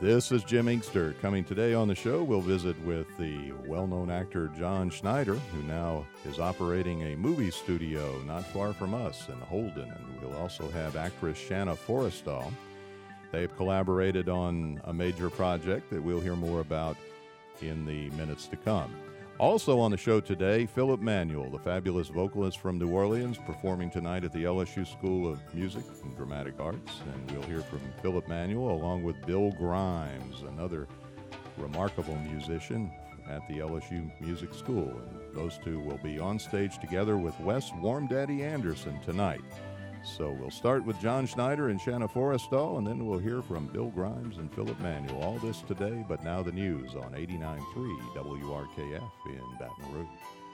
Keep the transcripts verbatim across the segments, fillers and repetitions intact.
This is Jim Inkster. Coming today on the show, we'll visit with the well-known actor John Schneider, who now is operating a movie studio not far from us in Holden. And we'll also have actress Shanna Forrestal. They've collaborated on a major project that we'll hear more about in the minutes to come. Also on the show today, Philip Manuel, the fabulous vocalist from New Orleans, performing tonight at the L S U School of Music and Dramatic Arts. And we'll hear from Philip Manuel along with Bill Grimes, another remarkable musician at the L S U Music School. And those two will be on stage together with Wes Warm Daddy Anderson tonight. So we'll start with John Schneider and Shanna Forrestal, and then we'll hear from Bill Grimes and Philip Manuel. All this today, but now the news on eighty-nine point three W R K F in Baton Rouge.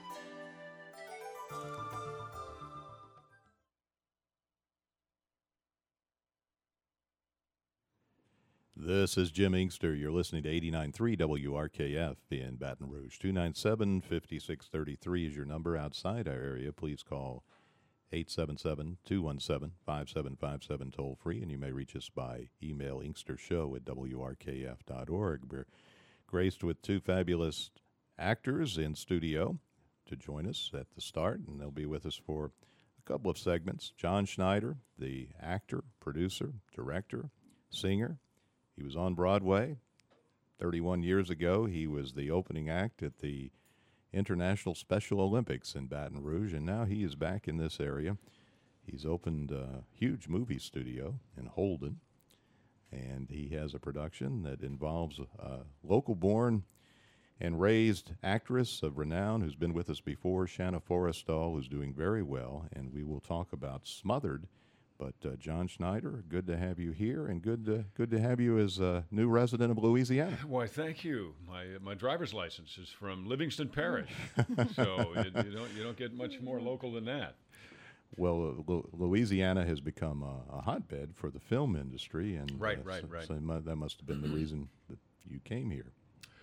This is Jim Inkster. You're listening to eighty-nine point three W R K F in Baton Rouge. two nine seven, five six three three is your number outside our area. Please call eight seven seven, two one seven, five seven five seven toll free, and you may reach us by email inkstershow at W R K F dot org. We're graced with two fabulous actors in studio to join us at the start, and they'll be with us for a couple of segments. John Schneider, the actor, producer, director, singer. He was on Broadway thirty-one years ago. He was the opening act at the International Special Olympics in Baton Rouge, and now he is back in this area. He's opened a huge movie studio in Holden, and he has a production that involves a local-born and raised actress of renown who's been with us before, Shanna Forrestal, who's doing very well, and we will talk about Smothered. But uh, John Schneider, good to have you here, and good to, good to have you as a new resident of Louisiana. Why, thank you. My my driver's license is from Livingston Parish, so you, you don't you don't get much more local than that. Well, uh, Louisiana has become a, a hotbed for the film industry, and right, uh, right, so, right. So that must have been the reason that you came here.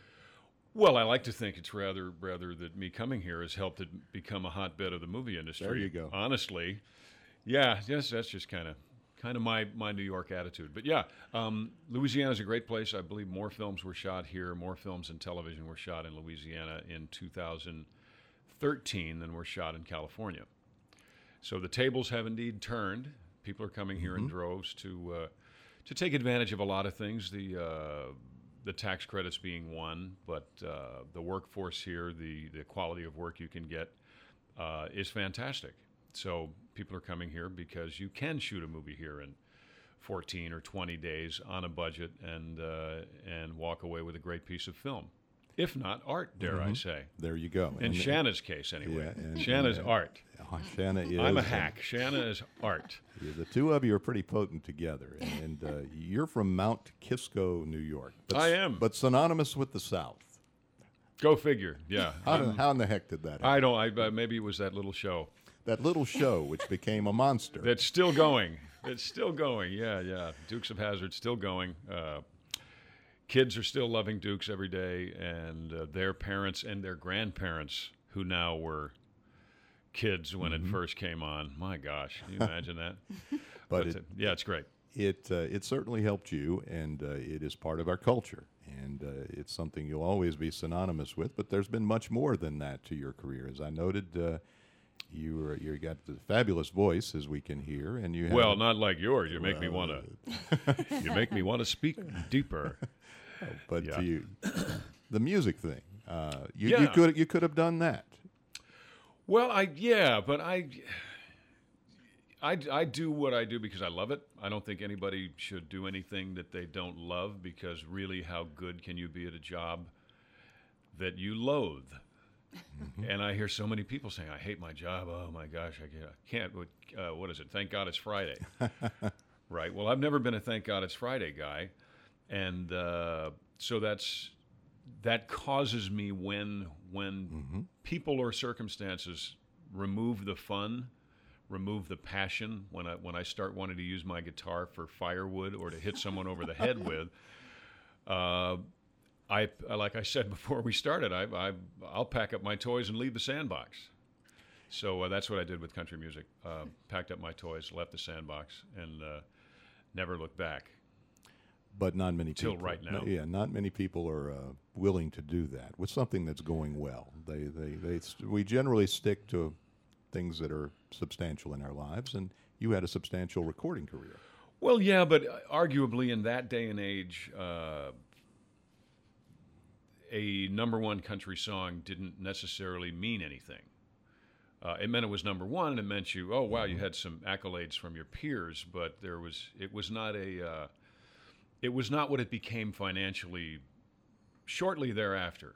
Well, I like to think it's rather rather that me coming here has helped it become a hotbed of the movie industry. There you go. Honestly. Yeah, yes, that's just kind of kind of my, my New York attitude. But yeah, um, Louisiana is a great place. I believe more films were shot here, more films and television were shot in Louisiana in two thousand thirteen than were shot in California. So the tables have indeed turned. People are coming here mm-hmm. in droves to uh, to take advantage of a lot of things. The uh, the tax credits being one, but uh, the workforce here, the the quality of work you can get uh, is fantastic. So people are coming here because you can shoot a movie here in fourteen or twenty days on a budget and uh, and walk away with a great piece of film. If not art, dare mm-hmm. I say. There you go. In and Shanna's case, anyway. Yeah, and, Shanna's and, art. Uh, Shanna is. I'm a hack. Shanna is art. Yeah, the two of you are pretty potent together. And, and uh, you're from Mount Kisco, New York. But, I am. But synonymous with the South. Go figure, yeah. How, how in the heck did that happen? I don't, I, uh, maybe it was that little show. That little show, which became a monster. That's still going. It's still going. Yeah, yeah. Dukes of Hazzard still going. Uh, kids are still loving Dukes every day, and uh, their parents and their grandparents, who now were kids when mm-hmm. it first came on. My gosh, can you imagine that? but but it, uh, yeah, it's great. It uh, it certainly helped you, and uh, it is part of our culture, and uh, it's something you'll always be synonymous with. But there's been much more than that to your career, as I noted. Uh, You were, you got the fabulous voice, as we can hear, and you have well, not like yours. You make well, me want to. You make me want to speak deeper. But yeah. you, the music thing, uh, you, yeah. you could you could have done that. Well, I yeah, but I, I, I do what I do because I love it. I don't think anybody should do anything that they don't love, because really, how good can you be at a job that you loathe? Mm-hmm. And I hear so many people saying, I hate my job. Oh, my gosh, I can't. Uh, what is it? Thank God it's Friday. Right. Well, I've never been a thank God it's Friday guy. And uh, so that's that causes me when when mm-hmm. people or circumstances remove the fun, remove the passion, when I, when I start wanting to use my guitar for firewood or to hit someone over the head with, uh, I, like I said before we started, I, I, I'll pack up my toys and leave the sandbox. So uh, that's what I did with country music. Uh, packed up my toys, left the sandbox, and uh, never looked back. But not many Till people. right now. no- Yeah, not many people are uh, willing to do that with something that's going well. They, they, they, st- we generally stick to things that are substantial in our lives, and you had a substantial recording career. Well, yeah, but arguably in that day and age, uh, a number one country song didn't necessarily mean anything. Uh, it meant it was number one, and it meant you, oh wow, you had some accolades from your peers, but there was, it was not a, uh, it was not what it became financially. Shortly thereafter,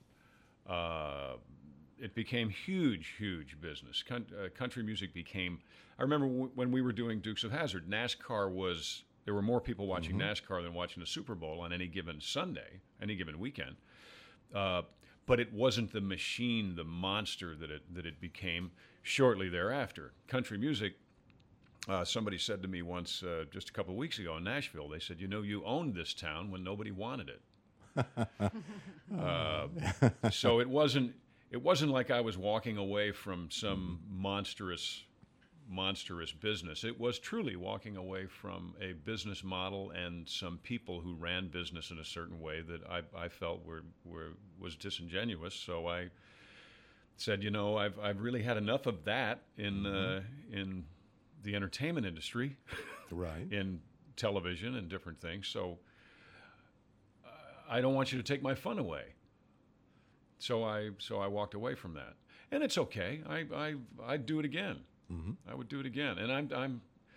uh, it became huge, huge business. Con- uh, country music became. I remember w- when we were doing Dukes of Hazzard, NASCAR was. There were more people watching NASCAR than watching the Super Bowl on any given Sunday, any given weekend. Uh, but it wasn't the machine, the monster that it that it became shortly thereafter. Country music. Uh, somebody said to me once, uh, just a couple of weeks ago in Nashville, they said, "You know, you owned this town when nobody wanted it." uh, so it wasn't. It wasn't like I was walking away from some monstrous, monstrous business. It was truly walking away from a business model and some people who ran business in a certain way that I, I felt were, were was disingenuous. So I said, you know, I've I've really had enough of that in uh, in the entertainment industry, Right. in television and different things. So uh, I don't want you to take my fun away. So I so I walked away from that, and it's okay. I I I'd do it again. Mm-hmm. I would do it again, and I'm I'm.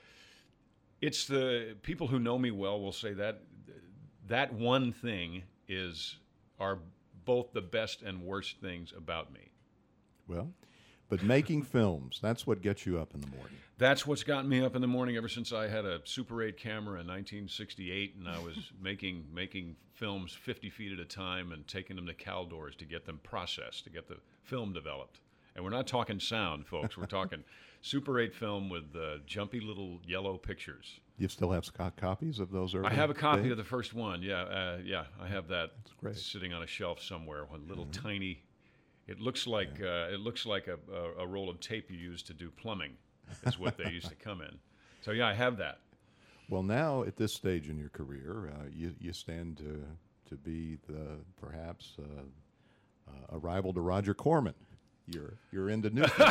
It's the people who know me well will say that that one thing is are both the best and worst things about me. Well, but making films, that's what gets you up in the morning. That's what's gotten me up in the morning ever since I had a Super eight camera in nineteen sixty-eight, and I was making making films fifty feet at a time and taking them to Caldors to get them processed, to get the film developed. And we're not talking sound, folks. We're talking Super eight film with uh, jumpy little yellow pictures. You still have sc- copies of those early I have a copy days? of the first one. Yeah, uh, yeah, I have that great. sitting on a shelf somewhere. One little tiny. It looks like uh, it looks like a, a, a roll of tape you use to do plumbing. Is what they used to come in. So yeah, I have that. Well, now at this stage in your career, uh, you you stand to to be the perhaps uh, uh, a rival to Roger Corman. You're you're into new things.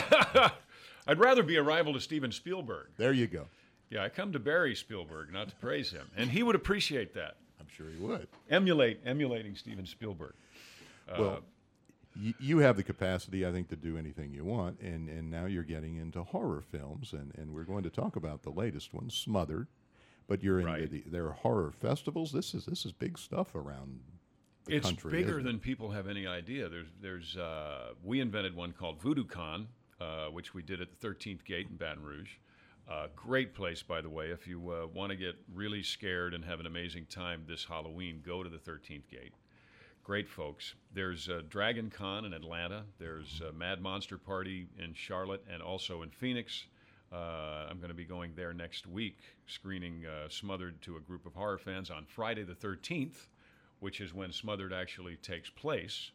I'd rather be a rival to Steven Spielberg. There you go. Yeah, I come to bury Spielberg, not to praise him, and he would appreciate that. I'm sure he would. Emulate, emulating Steven Spielberg. Uh, Well, y- you have the capacity, I think, to do anything you want, and, and now you're getting into horror films, and, and we're going to talk about the latest one, Smothered. But you're in Right. the, there are horror festivals. This is this is big stuff around the it's country. bigger isn't it? than people have any idea. There's, there's. Uh, we invented one called VoodooCon, uh, which we did at the thirteenth Gate in Baton Rouge. Uh, great place, by the way. If you uh, want to get really scared and have an amazing time this Halloween, go to the thirteenth Gate. Great folks. There's uh, Dragon Con in Atlanta. There's uh, Mad Monster Party in Charlotte and also in Phoenix. Uh, I'm going to be going there next week, screening uh, Smothered to a group of horror fans on Friday the thirteenth, which is when Smothered actually takes place.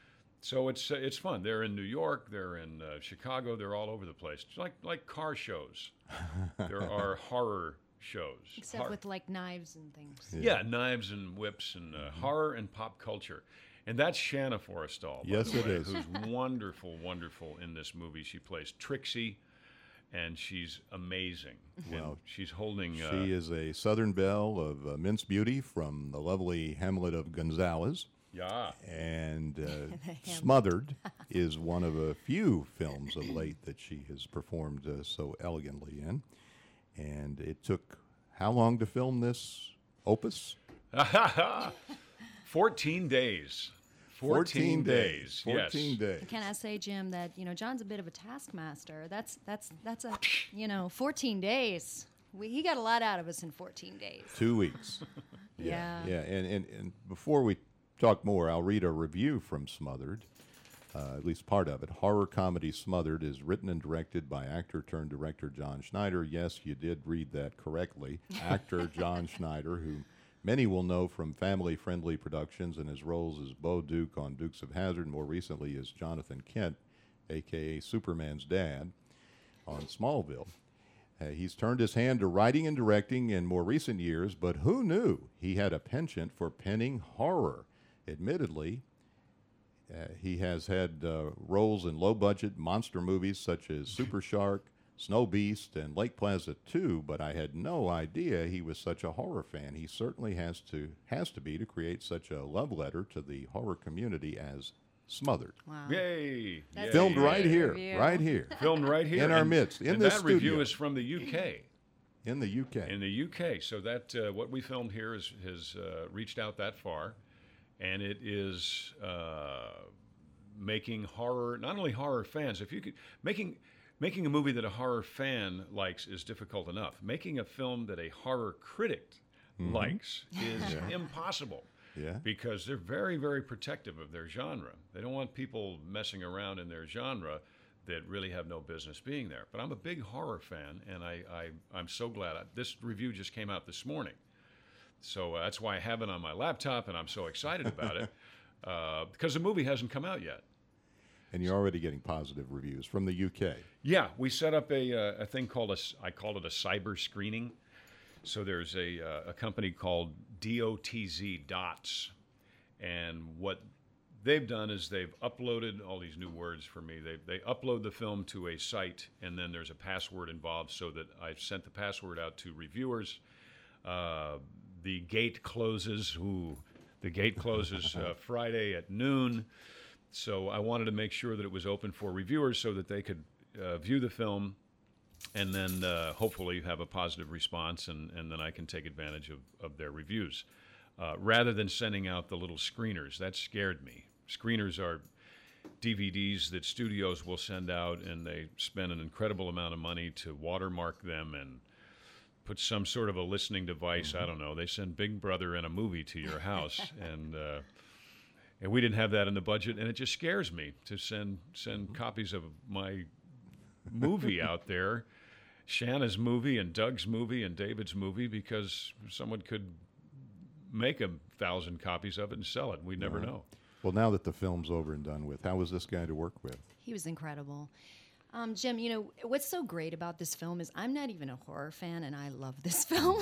So it's uh, it's fun. They're in New York, they're in uh, Chicago, they're all over the place. It's like like car shows. There are horror shows. Except Hor- with like knives and things. yeah, knives and whips and uh, horror and pop culture. And that's Shanna Forrestal. by Yes, the it way, is. Who's wonderful, wonderful in this movie. She plays Trixie, and she's amazing. And Wow. she's holding. Uh, She is a Southern belle of uh, Mince Beauty from the lovely hamlet of Gonzales. yeah. And uh, Smothered is one of a few films of late that she has performed uh, so elegantly in. And it took how long to film this opus? Fourteen days. Fourteen, days. Fourteen Yes. days. Can I say, Jim, that you know John's a bit of a taskmaster. That's that's that's a you know fourteen days. We, he got a lot out of us in fourteen days. Two weeks. Yeah. Yeah. And, and, and before we talk more, I'll read a review from Smothered, uh, at least part of it. Horror comedy Smothered is written and directed by actor turned director John Schneider. Yes, you did read that correctly. Actor John Schneider, who many will know from family-friendly productions and his roles as Bo Duke on Dukes of Hazzard, more recently as Jonathan Kent, a k a. Superman's dad, on Smallville. Uh, he's turned his hand to writing and directing in more recent years, but who knew he had a penchant for penning horror? Admittedly, uh, he has had uh, roles in low-budget monster movies such as Super Shark, Snow Beast, and Lake Placid two, but I had no idea he was such a horror fan. He certainly has to has to be to create such a love letter to the horror community as Smothered. Wow. Yay! That's Yay. Filmed right Great here, review. right here, Filmed right here in our and, midst, in and this that review studio. is from the U K. in the U K. In the U K, so that uh, what we filmed here is, has uh, reached out that far, and it is uh, making horror not only horror fans. If you could making making a movie that a horror fan likes is difficult enough. Making a film that a horror critic likes is impossible. Yeah. Because they're very, very protective of their genre. They don't want people messing around in their genre that really have no business being there. But I'm a big horror fan, and I, I, I'm so glad. I, this review just came out this morning. So uh, that's why I have it on my laptop, and I'm so excited about it, uh, because the movie hasn't come out yet. And you're already getting positive reviews from the U K. Yeah, we set up a, uh, a thing called, a, s- I call it a cyber screening. So there's a, uh, a company called D O T Z Dots, and what they've done is they've uploaded all these new words for me. They they upload the film to a site, and then there's a password involved, so that I've sent the password out to reviewers. Uh, the gate closes. Ooh, the gate closes uh, Friday at noon. So I wanted to make sure that it was open for reviewers so that they could uh, view the film, and then uh, hopefully have a positive response, and, and then I can take advantage of, of their reviews. Uh, rather than sending out the little screeners, that scared me. Screeners are D V Ds that studios will send out, and they spend an incredible amount of money to watermark them and put some sort of a listening device. I don't know. They send Big Brother and a movie to your house, and uh, and we didn't have that in the budget, and it just scares me to send send copies of my movie out there, Shanna's movie and Doug's movie and David's movie, because someone could make a thousand copies of it and sell it. We never know. Well, now that the film's over and done with, how was this guy to work with? He was incredible. Um, Jim, you know, what's so great about this film is I'm not even a horror fan, and I love this film.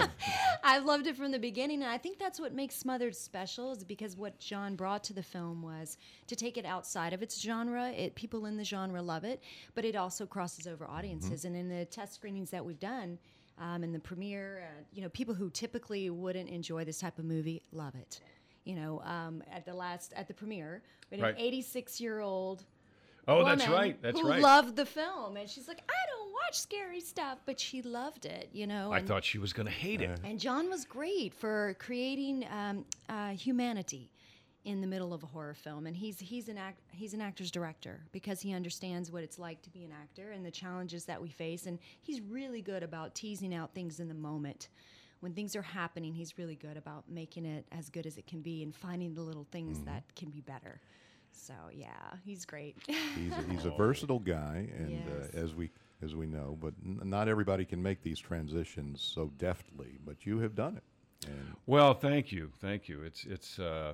I've loved it from the beginning, and I think that's what makes Smothered special, is because what John brought to the film was to take it outside of its genre. It, people in the genre love it, but it also crosses over audiences. And in the test screenings that we've done, um, in the premiere, uh, you know, people who typically wouldn't enjoy this type of movie love it. You know, um, at the last, at the premiere, we had Right. an eighty-six-year-old Oh, that's woman right. That's who right. loved the film, and she's like, I don't watch scary stuff, but she loved it, you know. I and, thought she was going to hate it. and John was great for creating um, uh, humanity in the middle of a horror film, and he's he's an act he's an actor's director because he understands what it's like to be an actor and the challenges that we face, and he's really good about teasing out things in the moment. When things are happening, he's really good about making it as good as it can be and finding the little things Mm-hmm. that can be better. So yeah, he's great. He's a, he's a versatile guy, and Yes. uh, as we as we know, but n- not everybody can make these transitions so deftly. But you have done it, and Well, thank you, thank you. It's it's uh,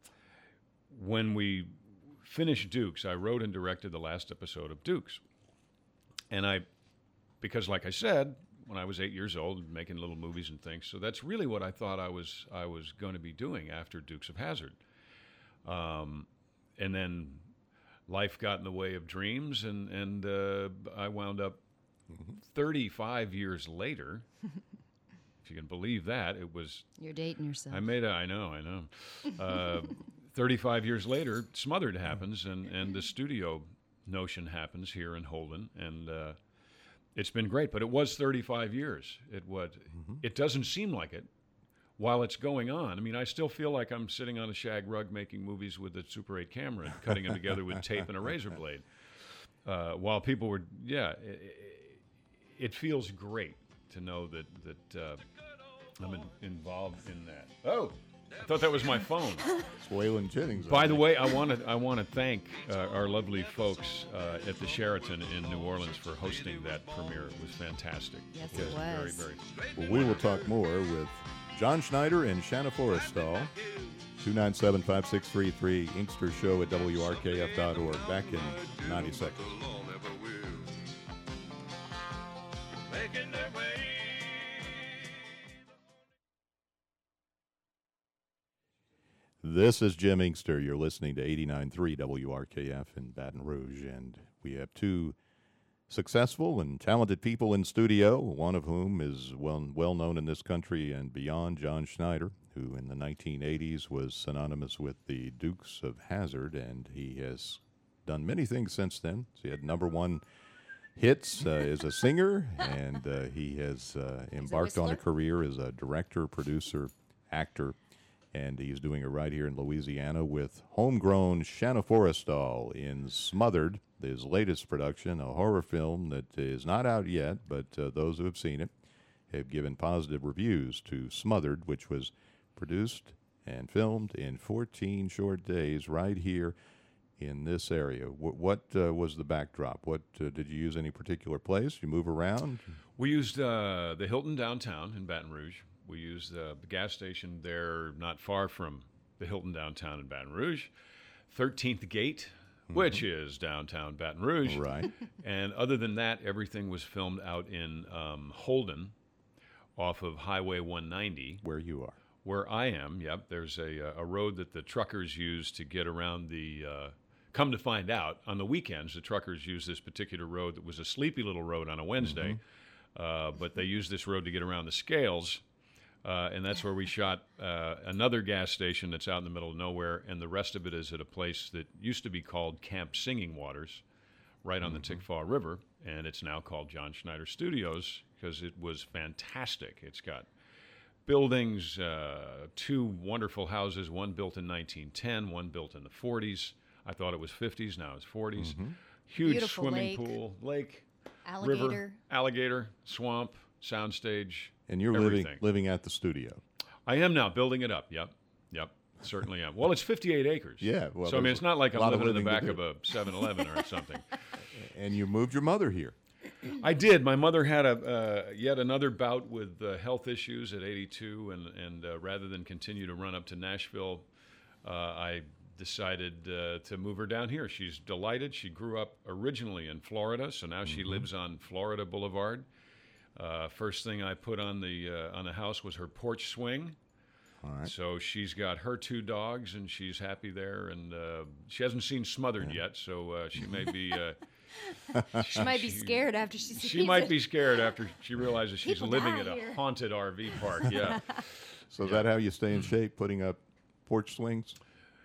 when we finished Dukes, I wrote and directed the last episode of Dukes, and I, because like I said, when I was eight years old, making little movies and things, so that's really what I thought I was I was going to be doing after Dukes of Hazzard. Um, and then life got in the way of dreams, and and uh, I wound up thirty-five years later. If you can believe that, it was. You're dating yourself. I made a. I know. I know. Uh, Thirty-five years later, Smothered happens, and and the studio notion happens here in Holden, and uh, it's been great. But it was thirty-five years. It what? It doesn't seem like it while it's going on. I mean, I still feel like I'm sitting on a shag rug making movies with a Super eight camera and cutting them together with tape and a razor blade. Uh, while people were, yeah, it, it feels great to know that that uh, I'm in, involved in that. Oh, I thought that was my phone. it's Waylon Jennings. By the way, I want to I want to thank uh, our lovely folks uh, at the Sheraton in New Orleans for hosting that premiere. It was fantastic. Yes, It it was was. very very. well, we will talk more with John Schneider and Shanna Forrestal. two nine seven, five six three three, Inkster Show at W R K F dot org. Back in ninety seconds. Make making their way. This is Jim Inkster. You're listening to eighty-nine point three W R K F in Baton Rouge, and we have two successful and talented people in studio, one of whom is well, well known in this country and beyond, John Schneider, who in the nineteen eighties was synonymous with the Dukes of Hazzard, and he has done many things since then. So he had number one hits uh, as a singer, and uh, he has uh, embarked on a career as a director, producer, actor, and he's doing it right here in Louisiana with homegrown Shanna Forrestal in Smothered, his latest production, a horror film that is not out yet, but uh, those who have seen it have given positive reviews to Smothered, which was produced and filmed in fourteen short days right here in this area. W- what uh, was the backdrop? What uh, did you use any particular place? You move around? We used uh, the Hilton downtown in Baton Rouge. We used uh, the gas station there not far from the Hilton downtown in Baton Rouge, thirteenth Gate, mm-hmm. which is downtown Baton Rouge. Right. And other than that, everything was filmed out in um, Holden off of Highway one ninety. Where you are. Where I am, yep. There's a, a road that the truckers use to get around the, uh, come to find out, on the weekends, the truckers use this particular road that was a sleepy little road on a Wednesday, mm-hmm. uh, but they use this road to get around the scales. Uh, and that's where we shot uh, another gas station that's out in the middle of nowhere, and the rest of it is at a place that used to be called Camp Singing Waters, right on mm-hmm. the Tickfaw River, and it's now called John Schneider Studios because it was fantastic. It's got buildings, uh, two wonderful houses, one built in nineteen ten, one built in the forties. I thought it was fifties, now it's forties. Mm-hmm. Huge Beautiful swimming lake. pool, lake, Alligator. river, alligator, swamp, soundstage. And you're everything. living living at the studio. I am now building it up. Yep, yep, certainly am. Well, it's fifty-eight acres. Yeah. Well, so I mean, it's not like I'm living in the back of of a seven eleven or something. And you moved your mother here. I did. My mother had a uh, yet another bout with uh, health issues at eighty-two, and and uh, rather than continue to run up to Nashville, uh, I decided uh, to move her down here. She's delighted. She grew up originally in Florida, so now mm-hmm. she lives on Florida Boulevard. Uh, first thing I put on the uh, on the house was her porch swing. All right. So she's got her two dogs, and she's happy there. And uh, she hasn't seen Smothered yeah. yet, so uh, she may be. Uh, she might be scared after she sees She might it. be scared after she realizes she's People living die at a here. haunted R V park. Yeah. So is that how you stay in shape, putting up porch swings?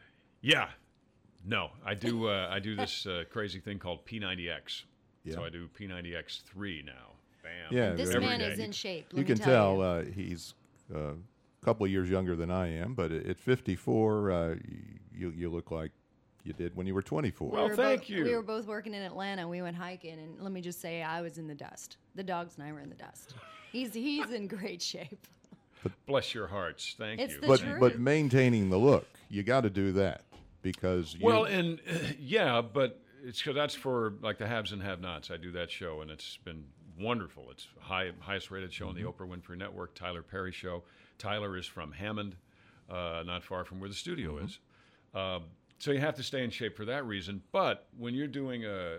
Yeah. No, I do. Uh, I do this uh, crazy thing called P ninety X. Yeah. So I do P ninety X three now. Bam. Yeah, This every man day. is in shape. Let You me can tell. tell you. uh, he's uh, a couple of years younger than I am, but at fifty-four, uh, you you look like you did when you were twenty-four. Well, we were thank both, you. We were both working in Atlanta. We went hiking, and let me just say, I was in the dust. The dogs and I were in the dust. He's he's in great shape. Bless your hearts. Thank It's you. the but truth. but maintaining the look, you got to do that because you, Well, and uh, yeah, but it's 'cause that's for like the haves and have-nots. I do that show, and it's been wonderful. It's high highest rated show mm-hmm. on the Oprah Winfrey Network. Tyler Perry Show. Tyler is from Hammond, uh, not far from where the studio mm-hmm. is. Uh, so you have to stay in shape for that reason. But when you're doing a,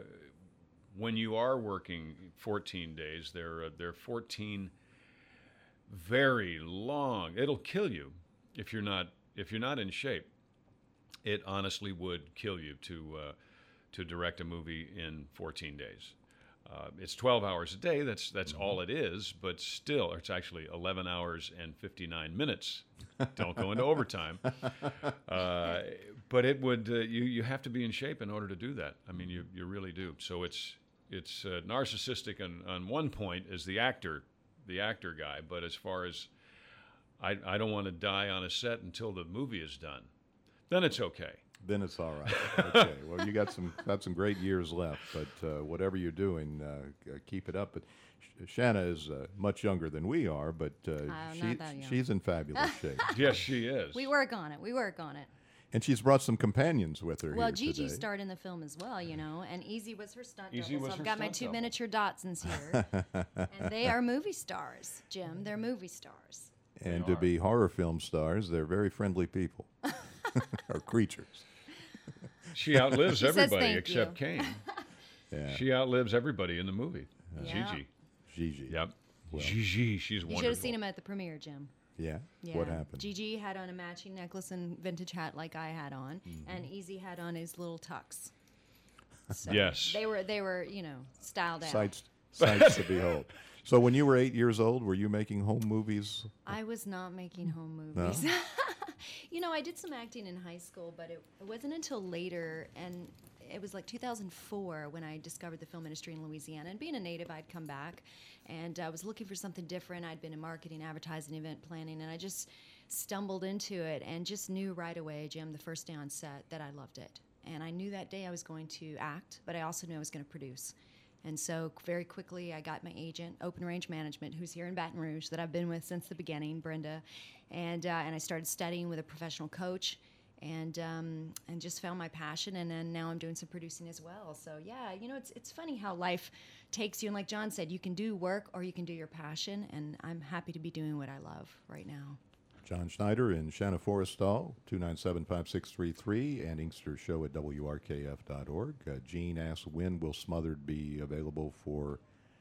when you are working fourteen days, they're uh, they're fourteen very long. It'll kill you if you're not if you're not in shape. It honestly would kill you to uh, to direct a movie in fourteen days. Uh, it's twelve hours a day. That's that's mm-hmm. all it is. But still, it's actually eleven hours and fifty-nine minutes. Don't go into overtime. Uh, but it would uh, you you have to be in shape in order to do that. I mean, you you really do. So it's it's uh, narcissistic on, on one point as the actor, the actor guy. But as far as I I don't want to die on a set until the movie is done. Then it's okay. Then it's all right. Okay. Well, you got some got some great years left, but uh, whatever you're doing, uh, keep it up. But Sh- Shanna is uh, much younger than we are, but uh, I'm she not that young. she's in fabulous shape, Yes, she is. We work on it. We work on it. and she's brought some companions with her Well, here Gigi today. starred in the film as well, you know, and Easy was her stunt Easy double. was So her I've got my stunt two double. miniature Dotsons here, and they are movie stars, Jim. They're movie stars. And They to are. be horror film stars, they're very friendly people, or creatures. She outlives She says everybody thank except you. Kane. Yeah, She outlives everybody in the movie. Yeah. Gigi. Gigi. Yep. Well, Gigi, she's You wonderful. should have seen him at the premiere, Jim. yeah. Yeah. What happened? Gigi had on a matching necklace and vintage hat like I had on, Mm-hmm. and Easy had on his little tux. So Yes. They were they were you know styled out. Sights, sights to behold. So when you were eight years old, were you making home movies? I was not making home movies. You know, I did some acting in high school, but it, it wasn't until later, and it was like two thousand four when I discovered the film industry in Louisiana. And being a native, I'd come back, and I was looking for something different. I'd been in marketing, advertising, event planning, and I just stumbled into it and just knew right away, Jim, the first day on set, that I loved it. And I knew that day I was going to act, but I also knew I was going to produce. And so very quickly, I got my agent, Open Range Management, who's here in Baton Rouge, that I've been with since the beginning, Brenda. And uh, and I started studying with a professional coach, and um, and just found my passion. And then now I'm doing some producing as well. So yeah, you know, it's it's funny how life takes you. And like John said, you can do work or you can do your passion. And I'm happy to be doing what I love right now. John Schneider and Shanna Forrestal, two nine seven, five six three three, and Inkster Show at W R K F dot org. Uh, Gene asks, when will Smothered be available for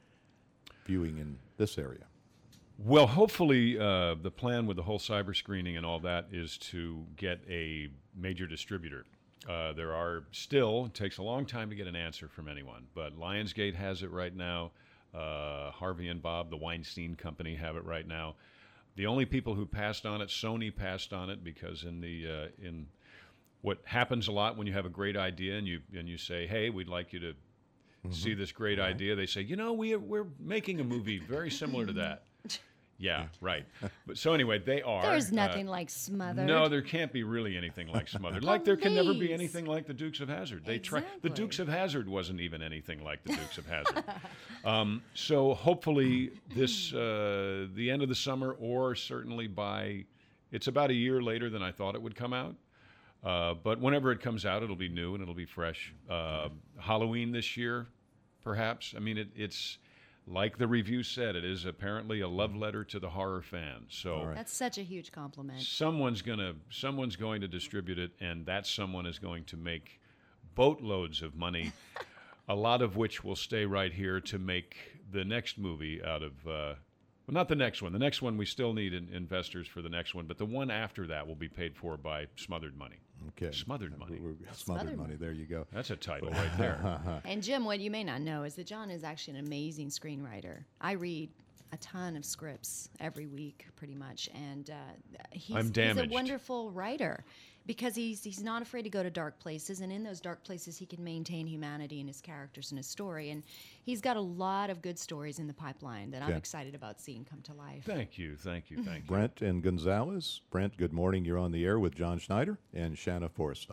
viewing in this area? Well, hopefully, uh, the plan with the whole cyber screening and all that is to get a major distributor. Uh, there are still, it takes a long time to get an answer from anyone, but Lionsgate has it right now. Uh, Harvey and Bob, the Weinstein Company, have it right now. The only people who passed on it, Sony passed on it, because in the uh, in what happens a lot when you have a great idea and you and you say, hey, we'd like you to mm-hmm. see this great right. idea, they say, you know, we we're making a movie very similar to that. Yeah, right. But so anyway, they are. There's nothing uh, like Smothered. No, there can't be really anything like Smothered. Like there can never be anything like the Dukes of Hazzard. They exactly. try. The Dukes of Hazzard wasn't even anything like the Dukes of Hazzard. um, so hopefully this uh, the end of the summer, or certainly by, it's about a year later than I thought it would come out. Uh, but whenever it comes out, it'll be new and it'll be fresh. Uh, Halloween this year, perhaps. I mean, it, it's. Like the review said, it is apparently a love letter to the horror fan. So right. That's such a huge compliment. Someone's gonna, someone's going to distribute it, and that someone is going to make boatloads of money, a lot of which will stay right here to make the next movie out of. Uh, well, not the next one. The next one we still need in, investors for the next one, but the one after that will be paid for by Smothered money. Okay. Smothered money. We're, we're, smothered, Smothered money. There you go. That's a title right there. And Jim, what you may not know is that John is actually an amazing screenwriter. I read a ton of scripts every week, pretty much, and uh, he's, I'm he's a damaged. wonderful writer because he's he's not afraid to go to dark places, and in those dark places, he can maintain humanity in his characters and his story. And he's got a lot of good stories in the pipeline that I'm Okay. excited about seeing come to life. Thank you, thank you, thank you. Brent and Gonzalez. Brent, good morning. You're on the air with John Schneider and Shanna Forrestal.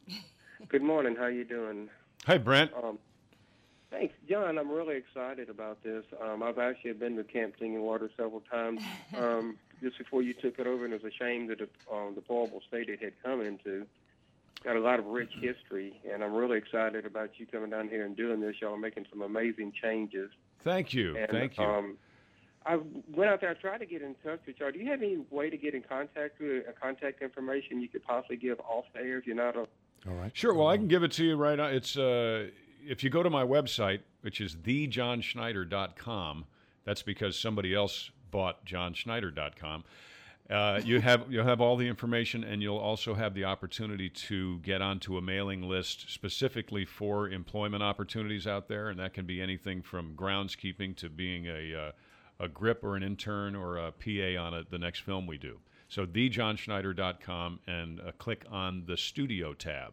Good morning. How you doing? Hi, Brent. Um, thanks, John. I'm really excited about this. Um, I've actually been to Camp Singing Water several times um, just before you took it over, and it was a shame that the um, deplorable state it had come into. Got a lot of rich history, and I'm really excited about you coming down here and doing this. Y'all are making some amazing changes. Thank you, And, thank you. Um, I went out there. I tried to get in touch with y'all. Do you have any way to get in contact with a contact information you could possibly give off the air if you're not a All right. Sure. Well, I can give it to you right now. It's uh, if you go to my website, which is the john schneider dot com. That's because somebody else bought john schneider dot com. Uh, you have you'll have all the information, and you'll also have the opportunity to get onto a mailing list specifically for employment opportunities out there, and that can be anything from groundskeeping to being a uh, a grip or an intern or a P A on a, the next film we do. So the john schneider dot com, and uh, click on the studio tab.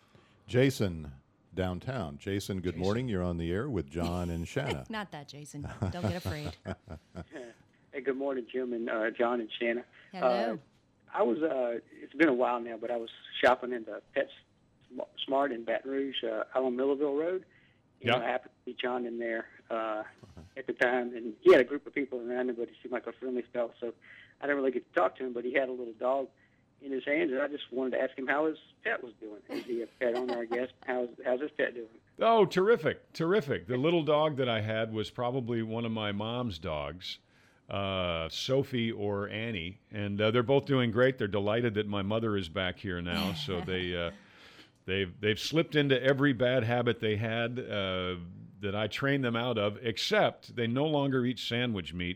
Jason, downtown. Jason, good Jason. morning. You're on the air with John and Shanna. Not that, Jason. Don't get afraid. Hey, good morning, Jim and uh, John and Shanna. Hello. Uh, I was, uh, it's been a while now, but I was shopping in the Pet Smart in Baton Rouge, uh, Allen Millerville Road. You Yeah. know, I happened to meet John in there uh, at the time, and he had a group of people around him, but he seemed like a friendly fellow, so I didn't really get to talk to him, but he had a little dog in his hands, and I just wanted to ask him how his pet was doing. Is he a pet owner, I guess? How's, how's his pet doing? Oh, terrific, terrific. The little dog that I had was probably one of my mom's dogs, uh, Sophie or Annie, and uh, they're both doing great. They're delighted that my mother is back here now, so they uh, they've they've slipped into every bad habit they had. Uh, that I trained them out of, except they no longer eat sandwich meat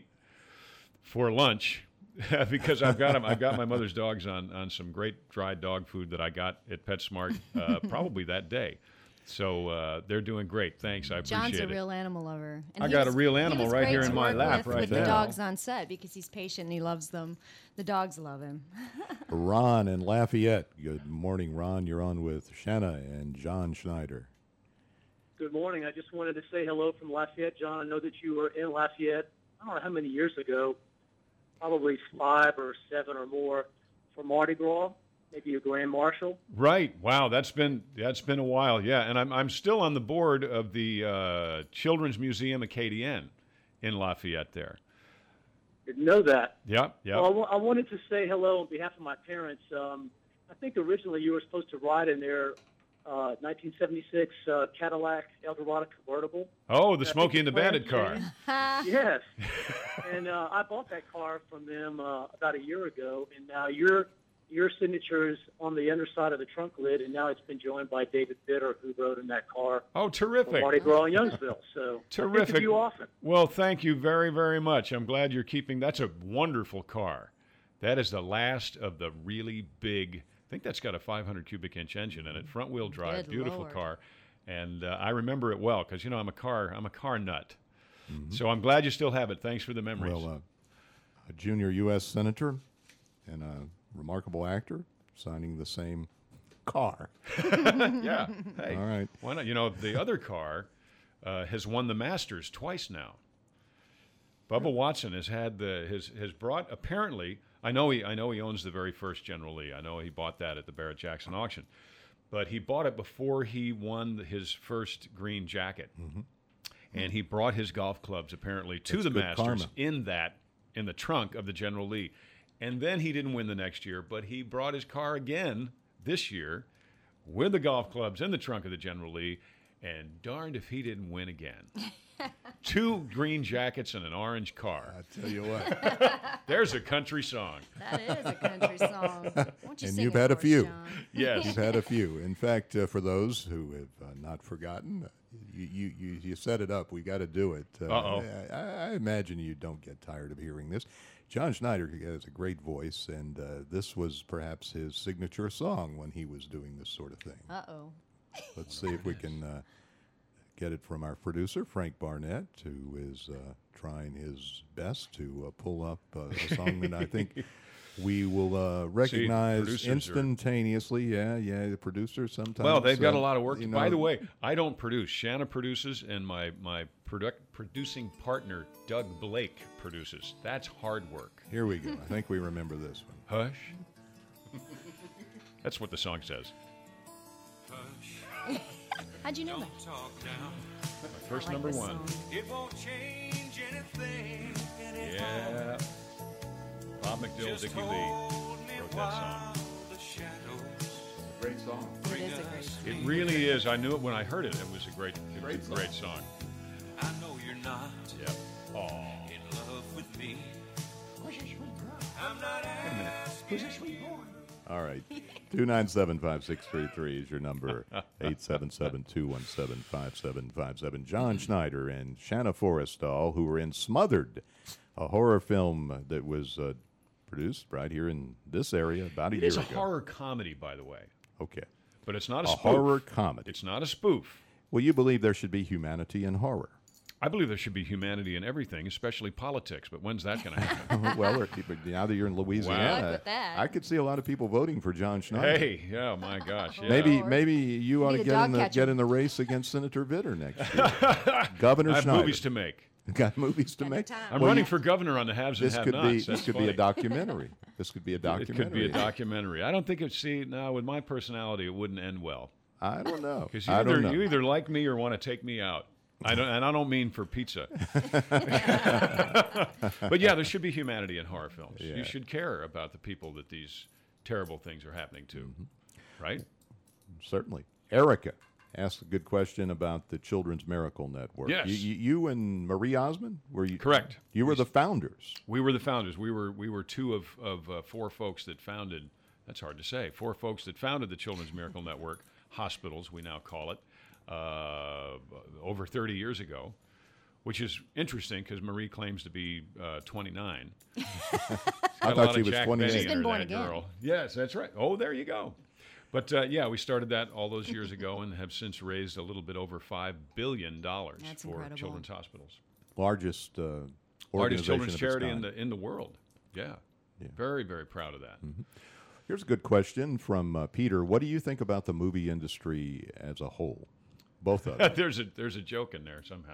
for lunch because I've got 'em, I've got my mother's dogs on, on some great dried dog food that I got at PetSmart uh, probably that day. So uh, they're doing great. Thanks, I appreciate John's a it. real animal lover. And I he got was- a real he animal was right great here to in my work lap with, right with there. the dogs on set because he's patient and he loves them. The dogs love him. Ron in Lafayette. Good morning, Ron. You're on with Shanna and John Schneider. Good morning. I just wanted to say hello from Lafayette. John, I know that you were in Lafayette, I don't know how many years ago, probably five or seven or more, for Mardi Gras, maybe a Grand Marshal. Right. Wow. That's been that's been a while. Yeah. And I'm I'm still on the board of the uh, Children's Museum Acadienne in Lafayette. There. Didn't know that. Yep. Yep. Well, I, w- I wanted to say hello on behalf of my parents. Um, I think originally you were supposed to ride in their uh, nineteen seventy-six uh, Cadillac Eldorado convertible. oh, the I Smokey think and the the Bandit plan car. Yes. And uh, I bought that car from them uh, about a year ago, and now your your signature is on the underside of the trunk lid, and now it's been joined by David Bitter, who rode in that car Oh, for terrific. Mardi Gras in Youngsville. So I think Terrific. of you often. Well, thank you very, very much. I'm glad you're keeping. That's a wonderful car. That is the last of the really big. I think that's got a five hundred cubic inch engine in it, front wheel drive, Good beautiful Lord. car, and uh, I remember it well because you know I'm a car I'm a car nut. So I'm glad you still have it. Thanks for the memories. Well, uh, a junior U S senator and a remarkable actor signing the same car. yeah. Hey, All right. why not? You know, the other car uh, has won the Masters twice now. Bubba Watson has had the has has brought apparently. I know he I know he owns the very first General Lee. I know he bought that at the Barrett Jackson auction, but he bought it before he won his first green jacket, and he brought his golf clubs apparently to That's the good Masters karma. in that in the trunk of the General Lee, and then he didn't win the next year, but he brought his car again this year with the golf clubs in the trunk of the General Lee, and darned if he didn't win again. Two green jackets and an orange car. I tell you what. There's a country song. That is a country song. Won't you And sing you've it had a for us, few. John? Yes. You've had a few. In fact, uh, for those who have uh, not forgotten, uh, you, you, you, you set it up. We got to do it. Uh, Uh-oh. I, I imagine you don't get tired of hearing this. John Schneider has a great voice, and uh, this was perhaps his signature song when he was doing this sort of thing. Uh-oh. Let's see if we can uh, get it from our producer, Frank Barnett, who is uh, trying his best to uh, pull up uh, a song that I think we will uh, recognize producers are- instantaneously. Yeah, yeah, the producers sometimes. Well, they've got uh, a lot of work. you By know, the way, I don't produce. Shanna produces, and my my product, producing partner Doug Blake produces. That's hard work. Here we go. I think we remember this one. Hush. That's what the song says. How'd you know that? My first I like number this one. song. It won't change anything. Yeah. Bob McDill, Dickie Lee wrote that song. Great song. It is a great song. It really is. I knew it when I heard it. It was a great, it was a great song. I know you're not Yep. Oh. in love with me. I'm not asking. All right. two nine seven, five six three three is your number. eight seven seven, two one seven, five seven five seven. John Schneider and Shanna Forrestal, who were in Smothered, a horror film that was uh, produced right here in this area about a It year is a ago. horror comedy, by the way, Okay. but it's not a, A spoof. horror comedy. It's not a spoof. Well, you believe there should be humanity in horror. I believe there should be humanity in everything, especially politics. But when's that going to happen? well, or- now that you're in Louisiana, Luck with that. I could see a lot of people voting for John Schneider. Hey, yeah, my gosh. Yeah. Maybe, Lord. maybe you ought Be to the get dog in the catcher. get in the race against Senator Vitter next year. Governor I have Schneider. movies to make. Got movies to Got the make. time. I'm Well, running you- for governor on the haves and This could have-nots. be That's this could be funny. a documentary. This could be a It documentary. could be a documentary. I don't think it. See, now with my personality, it wouldn't end well. I don't know. Because you I either don't know. you either like me or want to take me out. I don't, and I don't mean for pizza. But yeah, there should be humanity in horror films. Yeah. You should care about the people that these terrible things are happening to, Mm-hmm. right? Certainly. Erica asked a good question about the Children's Miracle Network. Yes. You, you, you and Marie Osmond were you Correct. You were the founders. We were the founders. We were we were two of of uh, four folks that founded. That's hard to say. Four folks that founded the Children's Miracle Network hospitals. We now call it. uh, over thirty years ago, which is interesting because Marie claims to be uh, twenty-nine. I thought she was twenty-eight. She's been born that again. girl. Yes, that's right. Oh, there you go. But uh, yeah, we started that all those years ago and have since raised a little bit over five billion dollars That's for incredible. children's hospitals. Largest uh, Largest organization children's of its charity in kind. the in the world. Yeah. Yeah. Very, very proud of that. Mm-hmm. Here's a good question from uh, Peter. What do you think about the movie industry as a whole? Both of them. there's a there's a joke in there somehow.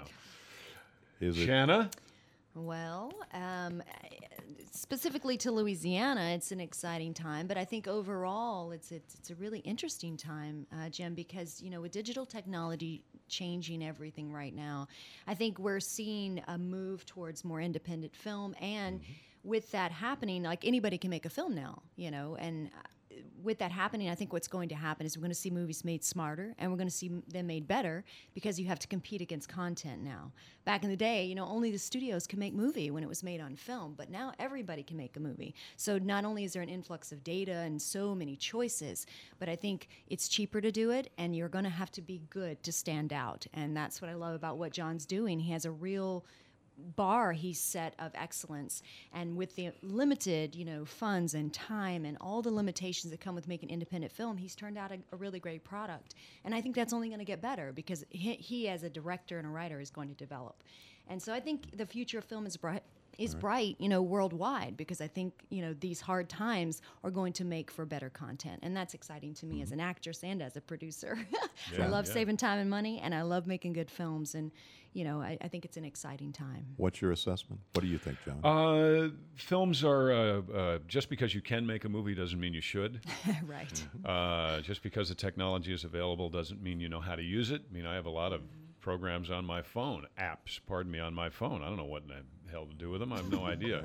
Is it? Shanna? Well, um, specifically to Louisiana, it's an exciting time, but I think overall it's it's, it's a really interesting time, uh, Jim, because you know with digital technology changing everything right now, I think we're seeing a move towards more independent film, and with that happening, like anybody can make a film now, you know, and. Uh, with that happening, I think what's going to happen is we're going to see movies made smarter and we're going to see m- them made better because you have to compete against content now. Back in the day, you know, only the studios could make movie when it was made on film, but now everybody can make a movie. So not only is there an influx of data and so many choices, but I think it's cheaper to do it and you're going to have to be good to stand out. And that's what I love about what John's doing. He has a real bar he's set of excellence, and with the limited you know funds and time and all the limitations that come with making independent film, he's turned out a, a really great product. And I think that's only going to get better because he, he as a director and a writer is going to develop. And so I think the future of film is bright is right. bright, you know, worldwide, because I think, you know, these hard times are going to make for better content. And that's exciting to me mm-hmm. as an actress and as a producer. Yeah, I love yeah. saving time and money, and I love making good films. And, you know, I, I think it's an exciting time. What's your assessment? What do you think, John? Uh, films are, uh, uh, just because you can make a movie doesn't mean you should. Right. Uh, just because the technology is available doesn't mean you know how to use it. I mean, I have a lot of programs on my phone, apps, pardon me, on my phone. I don't know what in the hell to do with them. I have no idea.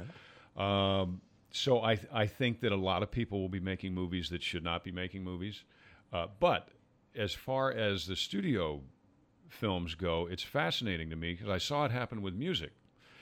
Um, so I, th- I think that a lot of people will be making movies that should not be making movies. Uh, but as far as the studio films go, it's fascinating to me because I saw it happen with music.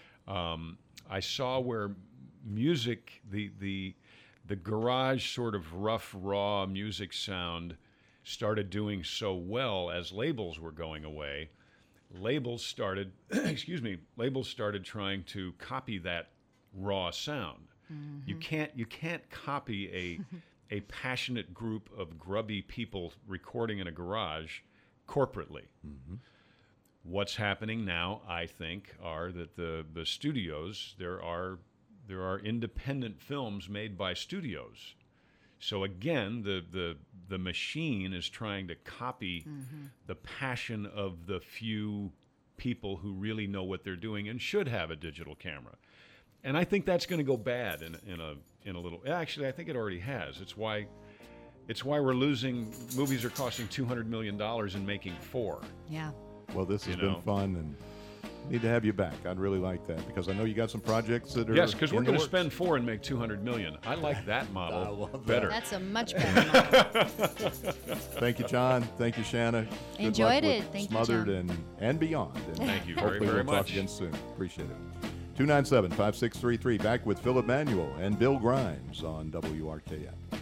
Um, I saw where music, the, the, the garage sort of rough, raw music sound started doing so well as labels were going away. Labels started, excuse me, labels started trying to copy that raw sound. Mm-hmm. You can't, you can't copy a, a passionate group of grubby people recording in a garage corporately. Mm-hmm. What's happening now, I think, are that the, the studios, there are, there are independent films made by studios. So again, the, the, the machine is trying to copy mm-hmm. the passion of the few people who really know what they're doing and should have a digital camera. And I think that's going to go bad in, in a in a little. Actually, I think it already has. It's why it's why we're losing. Movies are costing two hundred million dollars and making four. Yeah. Well, this has You been know. fun, and need to have you back. I'd really like that because I know you got some projects that are Yes, because we're in the going to works. spend four and make two hundred million. I like that model I love that. better. That's a much better model. Thank you, John. Thank you, Shanna. Good Enjoyed luck it. with Thank you, Smothered John. and and beyond. And Thank you very, hopefully very we'll talk much. again soon. Appreciate it. two nine seven, five six three three. Back with Philip Manuel and Bill Grimes on W R K F.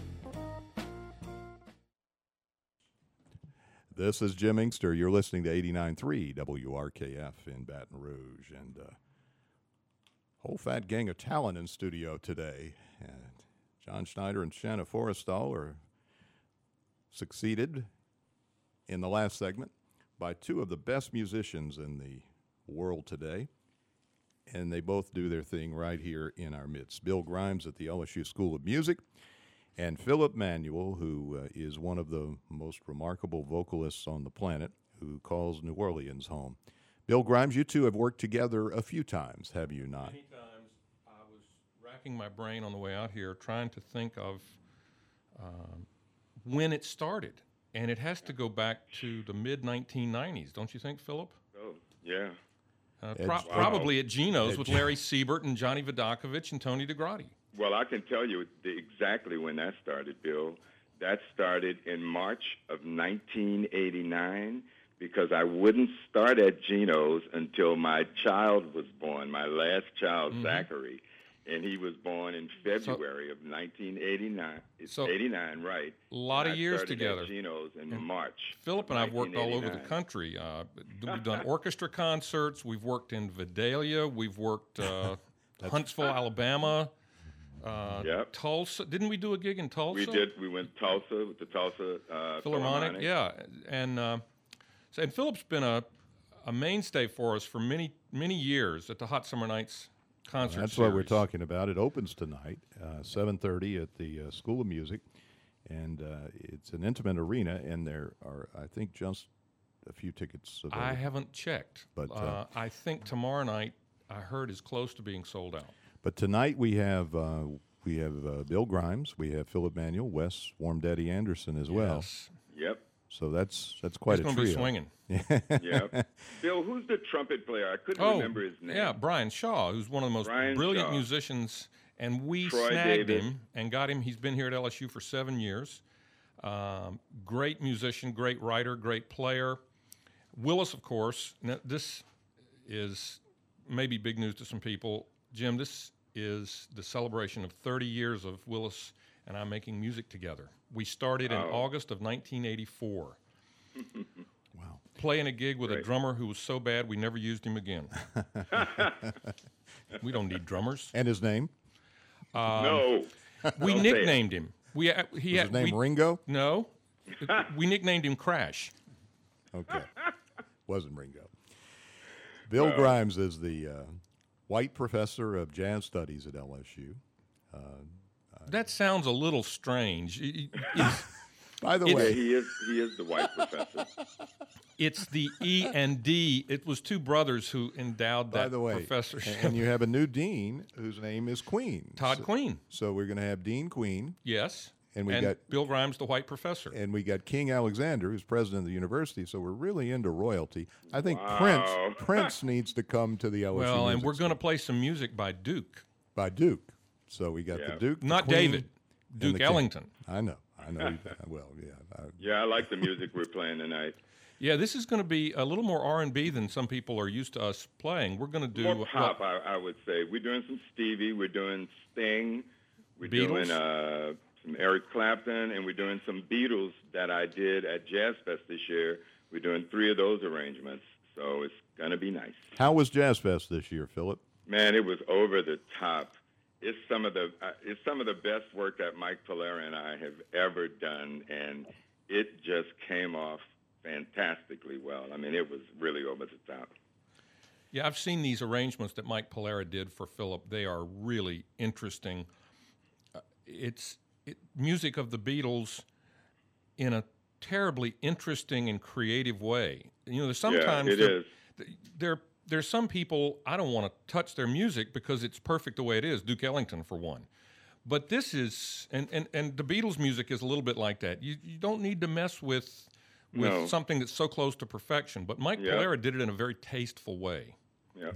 This is Jim Inkster. You're listening to eighty-nine point three W R K F in Baton Rouge. And uh, whole fat gang of talent in studio today. And John Schneider and Shanna Forrestal are succeeded in the last segment by two of the best musicians in the world today. And they both do their thing right here in our midst. Bill Grimes at the L S U School of Music, and Philip Manuel, who uh, is one of the most remarkable vocalists on the planet, who calls New Orleans home. Bill Grimes, you two have worked together a few times, have you not? Many times. I was racking my brain on the way out here trying to think of um, when it started. And it has to go back to the mid nineteen nineties, don't you think, Philip? Oh, yeah. Uh, Ed- pro- Wow. Probably at Gino's Ed- with Larry Siebert and Johnny Vodakovich and Tony DeGrati. Well, I can tell you the, exactly when that started, Bill. That started in March of nineteen eighty-nine because I wouldn't start at Gino's until my child was born, my last child, Mhm. Zachary. and he was born in February of nineteen eighty-nine. It's So- eighty-nine, right? A lot And of I years started together. At Gino's in And March. Philip and I've worked all over the nineteen eighty-nine. country. Uh, we've done orchestra concerts. We've worked in Vidalia. We've worked uh, Huntsville, Alabama. Uh, Yep. Tulsa. Didn't we do a gig in Tulsa? We did. We went to Tulsa with the Tulsa uh, Philharmonic. Yeah, and uh, so, and Philip's been a a mainstay for us for many many years at the Hot Summer Nights concert. That's what we're series. talking about. It opens tonight, uh, seven thirty at the uh, School of Music, and uh, it's an intimate arena, and there are, I think, just a few tickets available. I haven't checked, But, but uh, uh, I think tomorrow night I heard is close to being sold out. But tonight we have uh, we have uh, Bill Grimes, we have Philip Manuel, Wes Warm Daddy Anderson as well. Yes. Yep. So that's that's quite He's a gonna be trio. swinging. Yep. Bill, who's the trumpet player? I couldn't Oh, remember his name. yeah, Brian Shaw, who's one of the most Brian brilliant Shaw. musicians, and we Troy snagged Davis. him and got him. He's been here at L S U for seven years. Um, great musician, great writer, great player. Willis, of course. Now, this is maybe big news to some people. Jim, this is the celebration of thirty years of Willis and I making music together. We started in Oh. August of nineteen eighty-four. Wow. Playing a gig with a Great. drummer who was so bad we never used him again. We don't need drummers. And his name? no. We Don't say it. nicknamed him. We uh, he Was had his name we, Ringo? No, we nicknamed him Crash. Okay. Wasn't Ringo. Bill Grimes is the uh, white professor of jazz studies at L S U. That sounds a little strange. Y- y- It's, By the It's- Yeah, way, he is. He is the white professor. it's the E and D. It was two brothers who endowed by that the way, professorship. and you have a new dean whose name is Queen. Todd So, Queen, so we're going to have Dean Queen, yes, And we got- Bill Grimes, the white professor. and we got King Alexander, who's president of the university. So we're really into royalty. I think Wow. Prince Prince needs to come to the L S U. Well, and Music we're going to School play some music by Duke, by Duke. So we got Yeah. the Duke, the not Queen, David, and Duke the King. Ellington. I know, I know. you- well, yeah. I, Yeah, I like the music we're playing tonight. Yeah, this is going to be a little more R and B than some people are used to us playing. We're going to do More pop, well, I, I would say. We're doing some Stevie. We're doing Sting. We're Beatles? doing uh, some Eric Clapton, and we're doing some Beatles that I did at Jazz Fest this year. We're doing three of those arrangements, so it's gonna be nice. how was Jazz Fest this year, Philip? Man, it was over the top. It's some of the uh, it's some of the best work that Mike Polera and I have ever done, and it just came off fantastically well. I mean, it was really over the top. Yeah, I've seen these arrangements that Mike Polera did for Philip. They are really interesting. Uh, it's it, music of the Beatles in a terribly interesting and creative way. You know, there's sometimes yeah, it there, is. there there's some people I don't want to touch their music because it's perfect the way it is. Duke Ellington, for one. But this is, and, and, and the Beatles music is a little bit like that. You you don't need to mess with with No. something that's so close to perfection. But Mike Yeah. Polera did it in a very tasteful way. Yeah,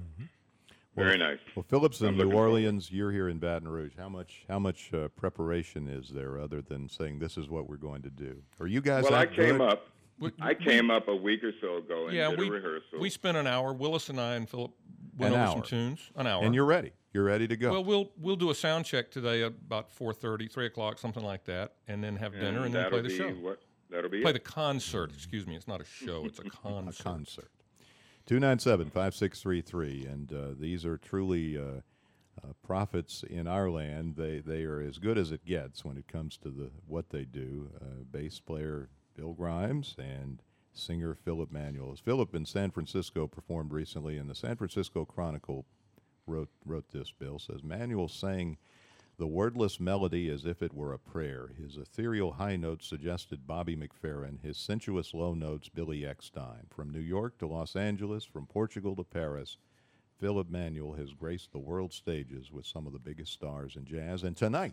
very nice. Well, Philip's in I'm New looking forward. Orleans. You're here in Baton Rouge. How much how much uh, preparation is there other than saying this is what we're going to do? Are you guys Well, I that came good? up. We- I came up a week or so ago and Yeah, did we a rehearsal. we spent an hour. Willis and I and Philip went An over hour. some tunes. An hour. and you're ready. You're ready to go. well, we'll we'll do a sound check today at about four thirty, three o'clock, something like that, and then have dinner and then that'll play the be show. What, that'll be Play it. the concert. Excuse me. It's not a show. It's a a concert. concert. two nine seven, five six three three. And uh, these are truly uh, uh, prophets in our land. They they are as good as it gets when it comes to the what they do. Uh, bass player Bill Grimes and singer Philip Manuel. As Philip in San Francisco performed recently, and the San Francisco Chronicle wrote wrote this. Bill says Manuel sang the wordless melody as if it were a prayer. His ethereal high notes suggested Bobby McFerrin, his sensuous low notes Billy Eckstine. From New York to Los Angeles, from Portugal to Paris, Philip Manuel has graced the world stages with some of the biggest stars in jazz. And tonight,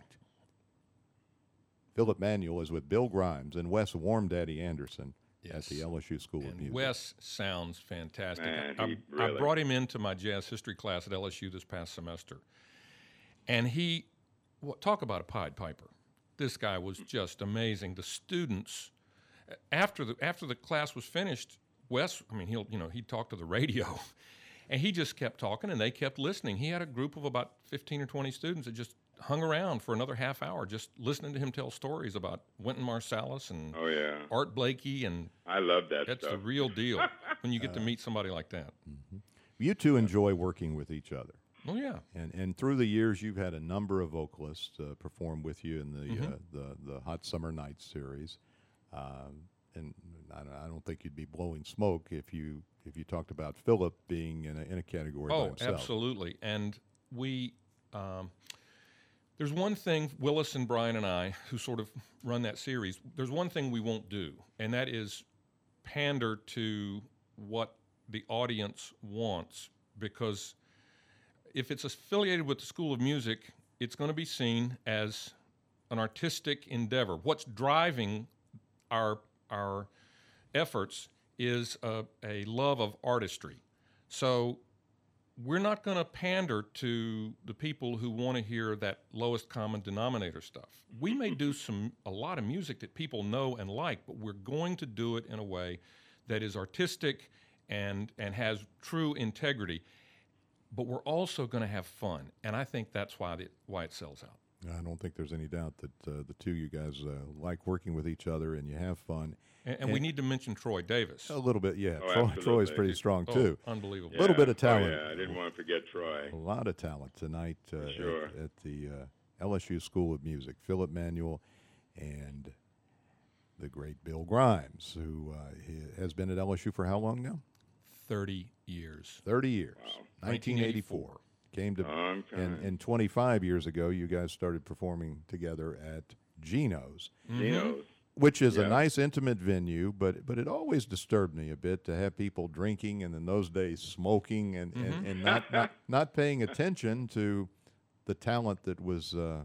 Philip Manuel is with Bill Grimes and Wes Warm Daddy Anderson at Yes. the L S U School of And Music. Wes sounds fantastic. Man, I, he I really- brought him into my jazz history class at L S U this past semester, and he well, talk about a Pied Piper. This guy was just amazing. The students, after the after the class was finished, Wes, I mean, he'll you know he'd talk to the radio, And he just kept talking, and they kept listening. He had a group of about fifteen or twenty students that just hung around for another half hour just listening to him tell stories about Wynton Marsalis and Oh yeah, Art Blakey, and I love that that's stuff. the real deal when you get to meet somebody like that. You two enjoy working with each other. Oh, yeah. And and through the years, you've had a number of vocalists uh, perform with you in the, Mhm. uh, the the Hot Summer Nights series. Um, and I don't, I don't think you'd be blowing smoke if you if you talked about Philip being in a, in a category by Oh, himself. absolutely. And we, um, there's one thing, Willis and Brian and I, who sort of run that series, there's one thing we won't do, and that is pander to what the audience wants, because if it's affiliated with the School of Music, it's going to be seen as an artistic endeavor. What's driving our our efforts is a, a love of artistry. So we're not going to pander to the people who want to hear that lowest common denominator stuff. We may do some a lot of music that people know and like, but we're going to do it in a way that is artistic and and has true integrity. But we're also going to have fun, and I think that's why the, why it sells out. I don't think there's any doubt that uh, the two you guys uh, like working with each other and you have fun. And, and we need to mention Troy Davis. A little bit, yeah. Oh, Troy, absolutely. Troy's pretty strong, Oh, too. unbelievable. A little bit of Yeah. talent. Oh, yeah, I didn't want to forget Troy. A lot of talent tonight uh, For sure. at, at the uh, L S U School of Music. Philip Manuel and the great Bill Grimes, who uh, he has been at L S U for how long now? thirty years. thirty years. Wow. nineteen eighty-four. Came to, Long time. and, and twenty-five years ago, you guys started performing together at Gino's, Geno's. which is a Yeah. nice, intimate venue, but but it always disturbed me a bit to have people drinking and in those days smoking and, and, and not, not not paying attention to the talent that was uh,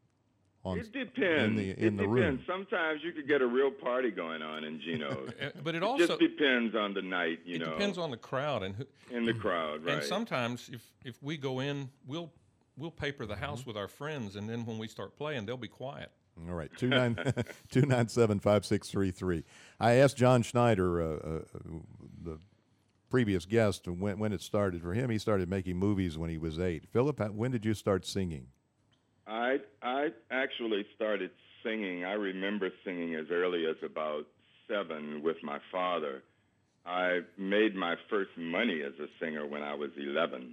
on It depends. in the in it the depends. room. Sometimes you could get a real party going on in Geno's. Uh, But it It also just depends on the night, you it know. depends on the crowd and who, in the crowd, right? and sometimes if if we go in, we'll we'll paper the house with our friends, and then when we start playing, they'll be quiet. All right, two nine two nine seven five six three three. I asked John Schneider, uh, uh, the previous guest, when when it started for him. He started making movies when he was eight. Philip, how- when did you start singing? I I actually started singing. I remember singing as early as about seven with my father. I made my first money as a singer when I was eleven.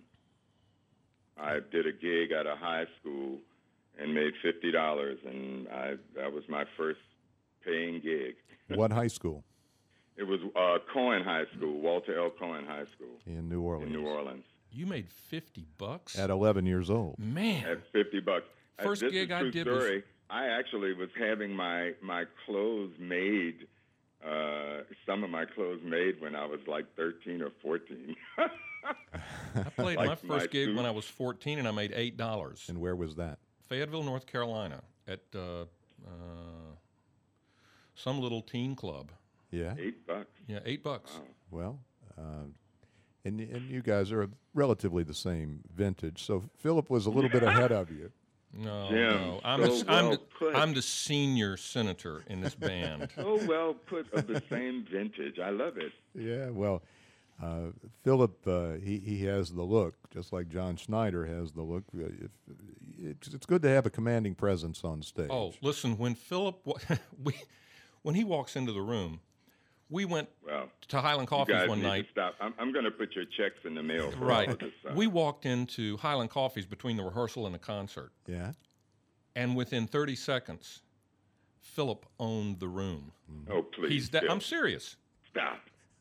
I did a gig at a high school and made fifty dollars, and I that was my first paying gig. What high school? It was uh, Cohen High School, Walter L. Cohen High School In New Orleans. in New Orleans. You made fifty bucks, At eleven years old. man. At fifty bucks. Uh, First this gig is I true did was- story. I actually was having my my clothes made. Uh, some of my clothes made when I was like thirteen or fourteen. I played Like my first my gig suit. when I was fourteen, and I made eight dollars. And where was that? Fayetteville, North Carolina, at uh, uh, some little teen club. Yeah. Eight bucks. Yeah, eight bucks. Wow. Well, uh, and and you guys are relatively the same vintage. So Philip was a little bit ahead of you. No, Jim, no, I'm so the, I'm, well the, put. I'm the senior senator in this band. So well put of the same vintage. I love it. Yeah. Well, uh, Philip, uh, he he has the look, just like John Schneider has the look. Uh, if, it's, it's good to have a commanding presence on stage. Oh, listen, when Philip, wa- we, when he walks into the room, we went Well, to Highland you Coffees guys one need night. to stop. I'm, I'm going to put your checks in the mail for all Right. of this stuff. We walked into Highland Coffees between the rehearsal and the concert, Yeah. and within thirty seconds, Philip owned the room. oh, please. He's that. Bill, I'm serious. Stop.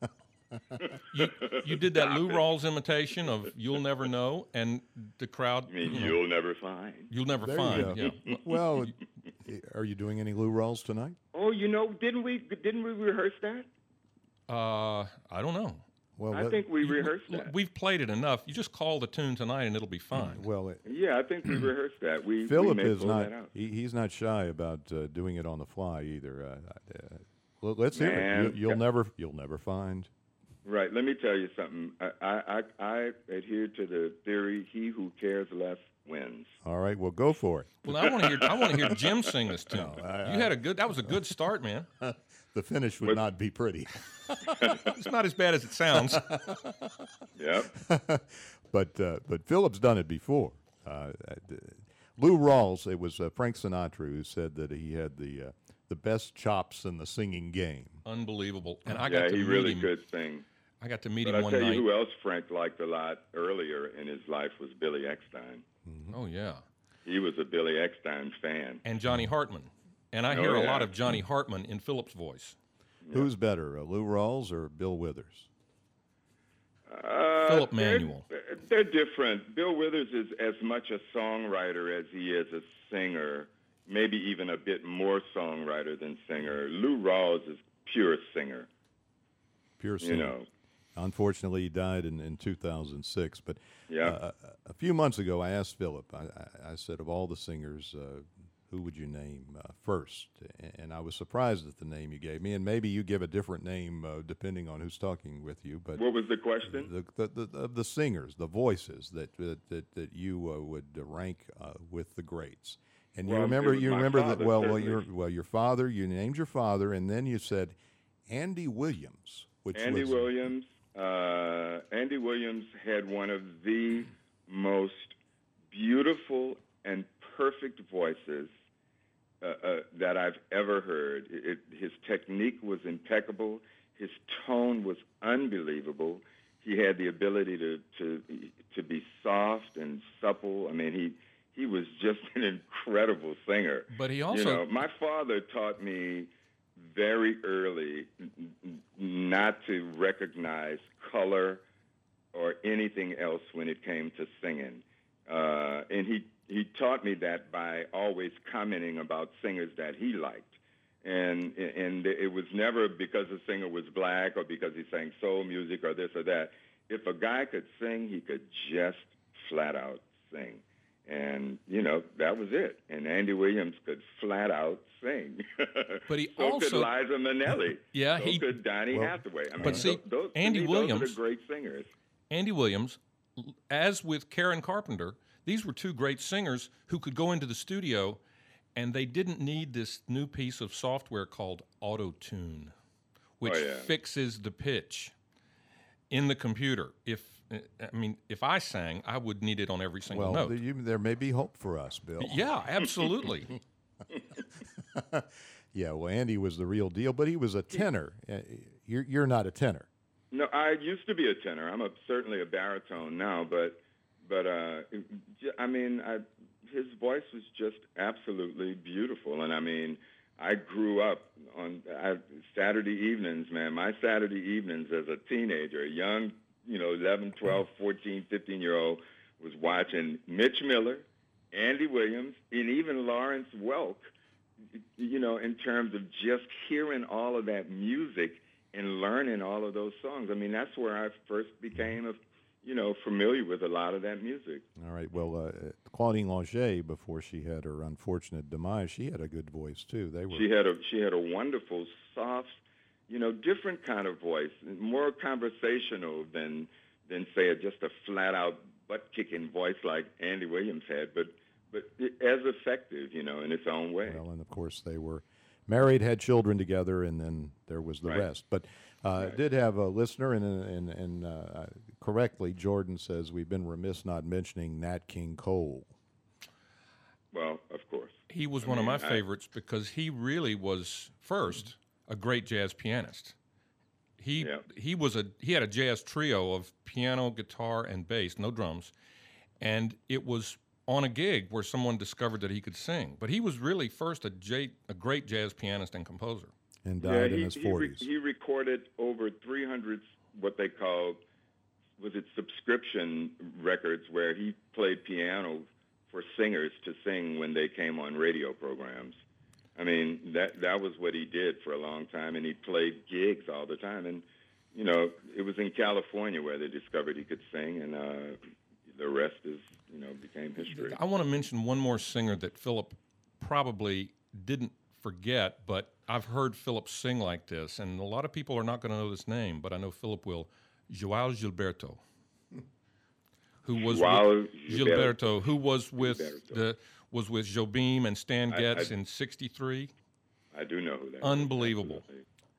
You, you did that Stop Lou it. Rawls imitation of "You'll Never Know," and the crowd. I mean, you know, you'll never find. you'll never There find. you Yeah. go. Well, are you doing any Lou Rawls tonight? Oh, you know, didn't we didn't we rehearse that? Uh, I don't know. Well, I let- think we You- rehearsed l- that. We've played it enough. You just call the tune tonight, and it'll be fine. well, it, Yeah, I think we rehearsed that. We we Philip may is pull not. that out. He, he's not shy about uh, doing it on the fly either. Uh, uh, well, let's hear it. Man. You, you'll never. You'll never find. Right. Let me tell you something. I, I, I, I adhere to the theory: he who cares less wins. All right. Well, go for it. Well, I want to hear. I want to hear Jim sing this tune. I- you had a good. That was a good start, man. the finish would What- not be pretty. It's not as bad as it sounds. Yep. but uh, but Philip's done it before. Uh, uh, Lou Rawls, it was uh, Frank Sinatra who said that he had the uh, the best chops in the singing game. Unbelievable. And I Yeah, got to he meet really him. could sing. I got to meet But him I one tell night. you who else Frank liked a lot earlier in his life was Billy Eckstein. Oh yeah. He was a Billy Eckstein fan. And Johnny Hartman. And I Oh, hear a yeah. lot of Johnny Hartman in Philip's voice. Who's better, uh, Lou Rawls or Bill Withers? Uh, Philip they're- Manuel. They're different. Bill Withers is as much a songwriter as he is a singer, maybe even a bit more songwriter than singer. Lou Rawls is pure singer. Pure You singer. know. Unfortunately, he died in, in two thousand six. But Yeah. uh, a, a few months ago, I asked Philip, I, I, I said, of all the singers, uh, who would you name uh, first? And I was surprised at the name you gave me. And maybe you give a different name uh, depending on who's talking with you. But What was the question? the, the, the, of the singers, the voices that that, that, that you uh, would uh, rank uh, with the greats. And you Well, it remember, was you my remember that father, well. Well, certainly. your well, your father. You named your father, and then you said Andy Williams, which Andy was Williams. Uh, Andy Williams had one of the most beautiful and perfect voices uh, uh, that I've ever heard. It, it, his technique was impeccable. His tone was unbelievable. He had the ability to to to be soft and supple. I mean, he he was just an incredible singer. But he You also know, my father taught me very early n- n- not to recognize color or anything else when it came to singing. Uh, and he, he taught me that by always commenting about singers that he liked. And, and it was never because the singer was black or because he sang soul music or this or that. If a guy could sing, he could just flat out sing. And, you know, that was it. And Andy Williams could flat out sing. But he so also- could Liza Minnelli. Yeah, so he- could Donny Well, Hathaway. I mean, but see, tho- those, to Andy me, those are Williams- the great singers. Andy Williams, as with Karen Carpenter, these were two great singers who could go into the studio and they didn't need this new piece of software called Auto-Tune, which Oh, yeah. fixes the pitch in the computer. If I mean, if I sang, I would need it on every single well. note. the- you, there may be hope for us, Bill. Yeah, absolutely. Yeah, well, Andy was the real deal, but he was a tenor. Uh, You're you're not a tenor. No, I used to be a tenor. I'm a, certainly a baritone now, but but uh, j- I mean, I, his voice was just absolutely beautiful. And I mean, I grew up on I, Saturday evenings, man. My Saturday evenings as a teenager, a young, you know, eleven, twelve, fourteen, fifteen year old, was watching Mitch Miller, Andy Williams, and even Lawrence Welk. You know, in terms of just hearing all of that music and learning all of those songs. I mean, that's where I first became, a, you know, familiar with a lot of that music. All right. Well, uh, Claudine Longer, before she had her unfortunate demise, she had a good voice too. They were. She had a she had a wonderful, soft, you know, different kind of voice, more conversational than than say a, just a flat out butt kicking voice like Andy Williams had, but but as effective, you know, in its own way. Well, and of course they were married, had children together, and then there was the Right. rest. But uh, Right. did have a listener, and and and uh, correctly, Jordan says we've been remiss not mentioning Nat King Cole. Well, of course. He was I one of my mean, I- favorites because he really was first a great jazz pianist. He Yeah. he was a he had a jazz trio of piano, guitar, and bass, no drums, and it was on a gig where someone discovered that he could sing. But he was really first a, j- a great jazz pianist and composer. And died yeah, in he, his he, re- forties. he recorded over three hundred what they called, was it subscription records, where he played piano for singers to sing when they came on radio programs. I mean, that that was what he did for a long time, and he played gigs all the time. And, you know, it was in California where they discovered he could sing, and uh, the rest is, you know, became history. I want to mention one more singer that Philip probably didn't forget, but I've heard Philip sing like this, and a lot of people are not going to know this name, but I know Philip will. João Gilberto, who was João with Gilberto. Gilberto, who was with Gilberto. the was with Jobim and Stan I- Getz I- in sixty-three. I do know who that is. Unbelievable. Absolutely.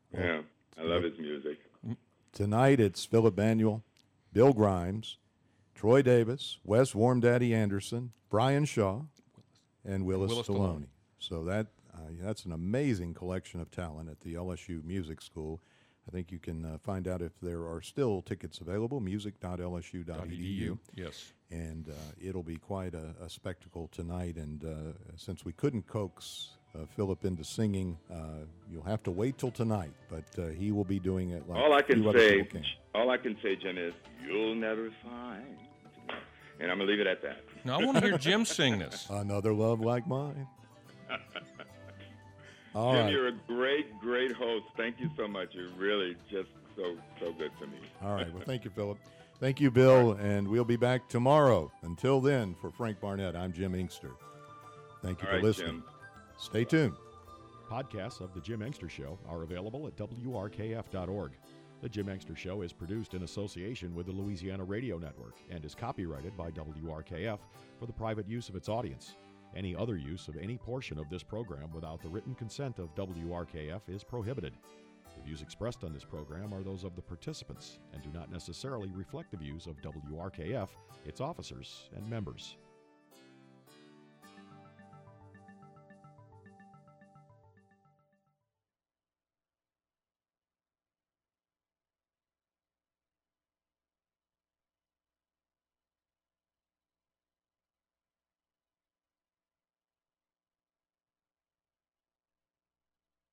Yeah, I love his music. Tonight it's Philip Manuel, Bill Grimes, Troy Davis, Wes Warmdaddy Anderson, Brian Shaw, and Willis, Willis Stallone. Stallone. So that uh, that's an amazing collection of talent at the L S U Music School. I think you can uh, find out if there are still tickets available, music dot L S U dot E D U. Yes. And uh, it'll be quite a, a spectacle tonight. And uh, since we couldn't coax uh, Philip into singing, uh, you'll have to wait till tonight. But uh, he will be doing it like All I can few other say, people can. all I can say, Jim, is you'll never find. And I'm gonna leave it at that. Now I want to hear Jim sing this. Another love like mine. All Jim, right. you're a great, great host. Thank you so much. You're really just so, so good to me. All right. Well, thank you, Philip. Thank you, Bill. And we'll be back tomorrow. Until then, for Frank Barnett, I'm Jim Inkster. Thank you All for right, listening. Jim. Stay tuned. Podcasts of The Jim Inkster Show are available at W R K F dot org. The Jim Inkster Show is produced in association with the Louisiana Radio Network and is copyrighted by W R K F for the private use of its audience. Any other use of any portion of this program without the written consent of W R K F is prohibited. The views expressed on this program are those of the participants and do not necessarily reflect the views of W R K F, its officers, and members.